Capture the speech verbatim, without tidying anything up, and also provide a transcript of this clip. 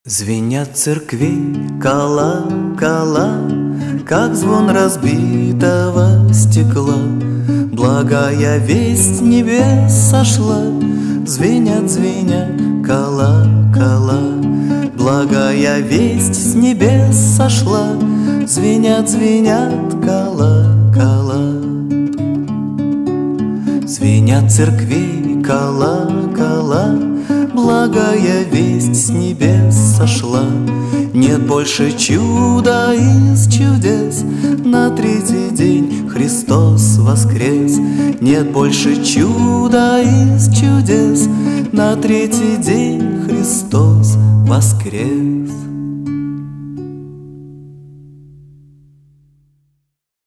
Звенят церквей колокола, как звон разбитого стекла. Благая весть небес сошла, звенят, звенят колокола. Благая весть с небес сошла, звенят, звенят колокола. Звенят церквей колокола, благая весть с небес сошла. Нет больше чуда из чудес, на третий день Христос воскрес. Нет больше чуда из чудес, на третий день Христос воскрес.